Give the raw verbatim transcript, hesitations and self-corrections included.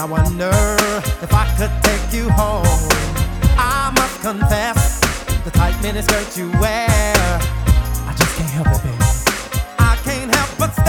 wonder if I could take you home. I must confess, the tight miniskirt you wear